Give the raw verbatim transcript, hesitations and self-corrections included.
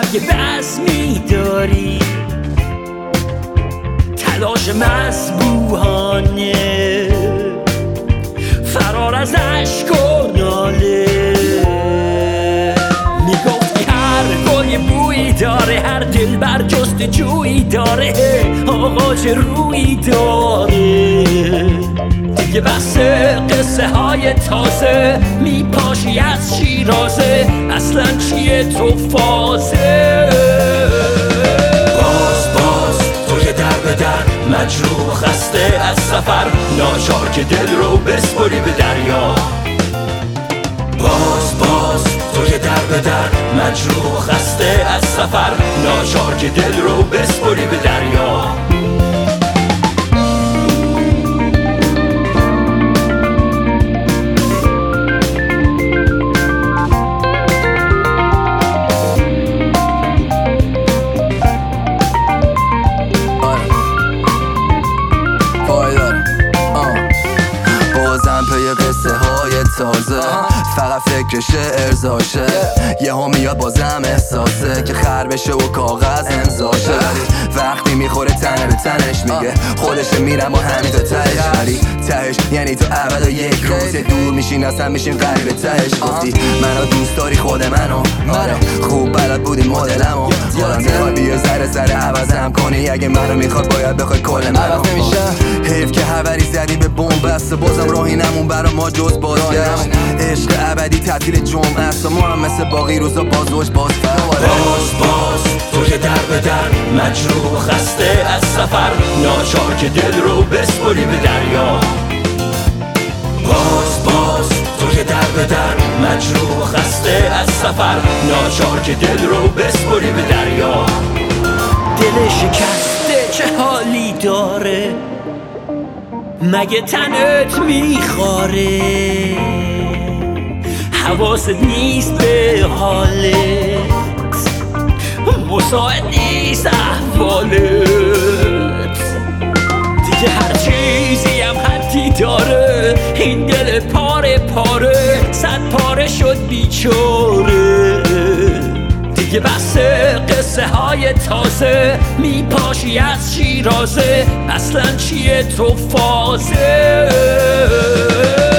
اگه بس میداری تلاش مسبوحانه فرار از عشق و ناله میگفتی هر گل یه بویی داره، هر دل بر جست جویی داره، آقا چه رویی داره. دیگه بس قصه های تازه میپاشی از شیرازه، اصلا چیه تو فازه؟ باز باز تو که در به در مجروح خسته از سفر، ناچار که دل رو بسپری به دریا. باز باز تو که در به در مجروح خسته از سفر، ناچار که دل رو بسپری به دریا. تازه فقط فکر شعر زاشه، یه ها میاد بازم احساسه که خر بشه و کاغذ امضاشه، ولی وقتی میخوره تنه به تنش میگه خودش میرم با همین تا تهش، ولی تهش یعنی تو ابد و یک روز دور میشین اصلا میشین قریب تهش. گفتی منو دوست داری خود منو، آره خوب بلد بودی مدلمو، یادم نمیاد بیا ذره ذره عوضم کنی، اگه منو میخواد باید بخوای کل منو. حیف که خبری زدی به بمب بسته، بازم راهی نمون برا ما جز باران نمون. عشق ابدی تعطیل جمعه است و ما هم مثل باقی روزا بازوش باز فرق. باز باز تو که در به در مجروح خسته از سفر، ناچار که دل رو بسپری به دریا. باز باز تو که در به در مجروح خسته از سفر، ناچار که دل رو بسپری به دریا. دل شکسته چه حالی داره، مگه تنت میخواره؟ حواست نیست به حالت، مساعد نیست احوالت. دیگه هر چیزی هم حدی داره، این دل پاره پاره صد پاره شد بیچاره. دیگه بس قصه های تازه میپاشی از شیرازه، اصلا چیه تو فازه؟